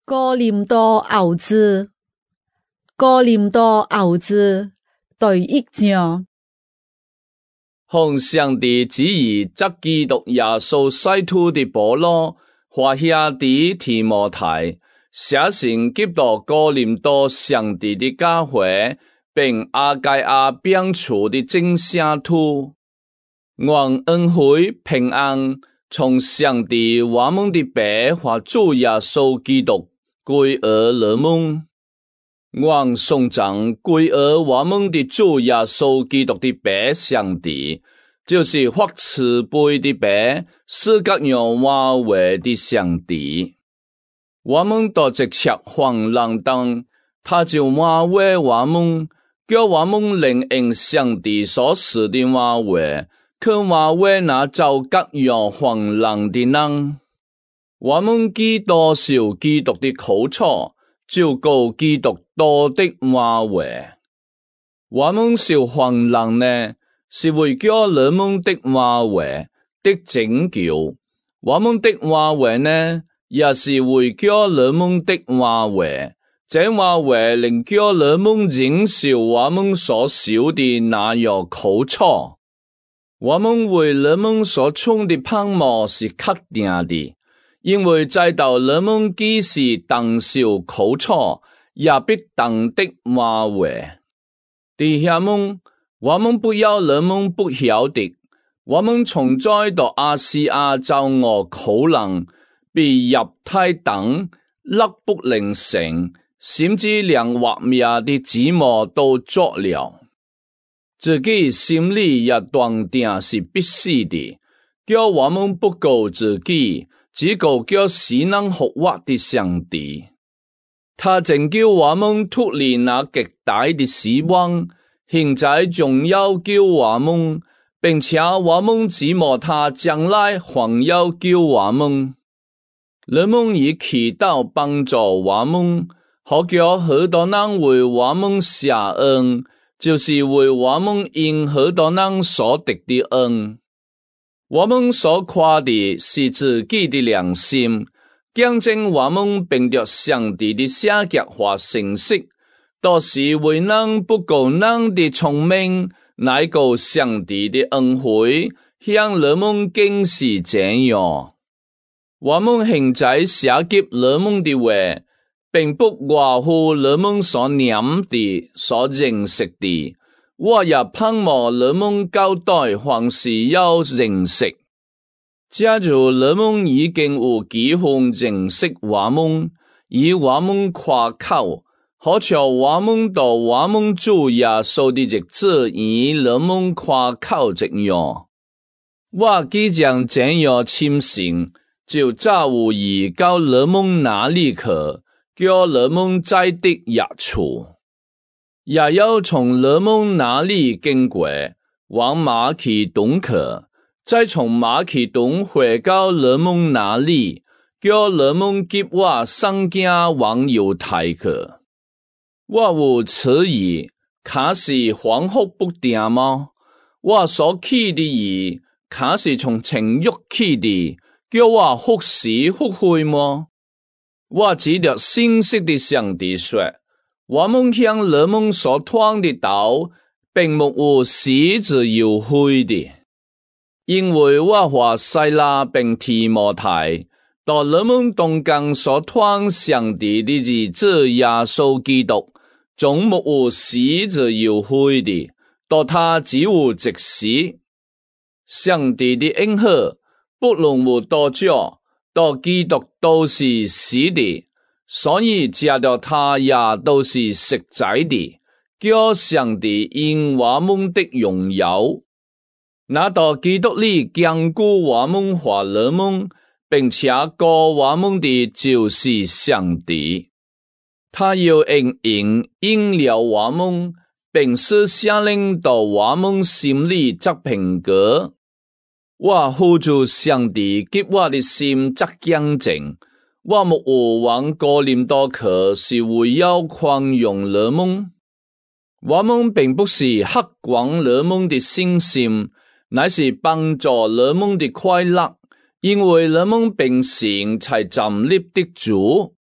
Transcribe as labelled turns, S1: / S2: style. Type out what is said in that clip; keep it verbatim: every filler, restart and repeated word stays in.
S1: 哥林多後書，哥林多後書第一章。
S2: 奉上帝旨意藉基督耶穌使徒的保羅和兄弟提摩太，寫信給到哥林多上帝的教會，並亞該亞別處的眾聖徒，願恩惠平安從上帝我們的爸和主耶穌基督歸於你們。願頌讚歸於我們的主耶穌基督的爸上帝，就是發慈悲的爸，賜各樣話話的上帝。我們都直切放浪當，他就話話我們，叫我們靈應上帝所賜的話話，去話話那造各樣放浪的人。我們既多受基督的苦楚，就告基督多的話話。我們受放浪呢，是為叫你們的話話的拯救；我們的話話呢，也是為叫你們的話話，這話話能叫你們忍受我們所受的那樣苦楚。我們為你們所充的盼望是確定的，因為知道你們既是當受苦楚，也必當的話話。弟兄們，我們不要你們不曉得，我們從在到亞細亞遭我苦難，被入太等，勒不能成，甚至連活命的指望都作了。自己心裏也斷定是必須的，叫我們不告自己，只告叫死人復活的上帝。他拯救我們脫離那極大的死亡，現在仲要救我們，並且我們指望他將來還要救我們。你們以祈禱幫助我們，好叫許多人為我們謝恩，就是為我們因許多人所得的恩。我們所誇的是自己的良心，見證我們憑着上帝的聖潔和誠實，都是為人不告人的聰明，乃告上帝的恩惠，向你們更是這樣。我們現在寫給你們的話，並不外乎你們所念的、所認識的。我也盼望你們交代凡事要認識。假如你們已經有機會認識我們，以我們誇口，好像我們到我們主耶穌的日子以你們誇口這樣。我既將這樣親信，就早有意到你們那裡去，叫你們在的益處，也要從你們那裡經過，往馬其頓去，再從馬其頓回到你們那裡，叫你們給我上京往猶太去。我有此意，可是恍惚不定嗎？我所起的意，可是從情欲起的，叫我忽是忽悔嗎？我指着信實的上帝說，我們向你們所傳的道，並沒有矢子有悔的，因為我和西拉並提摩太，到你們中間所傳上帝的兒子耶穌基督，總沒有矢子有悔的，到他只有直死。上帝的恩惠不論有多久，到基督都是死的，所以借着他也都是實在的，叫上帝因我們的榮耀。那到基督裡堅固我們和你們，並且告我們的就是上帝。他要恩恩應了我們，並使聖靈到我們心裡作憑據。我呼求上帝給我的心作見證，我沒有往哥林多去，是為要寬容你們。我們並不是克光你們的信心，乃是幫助你們的快樂，因為你們平時才站立的主。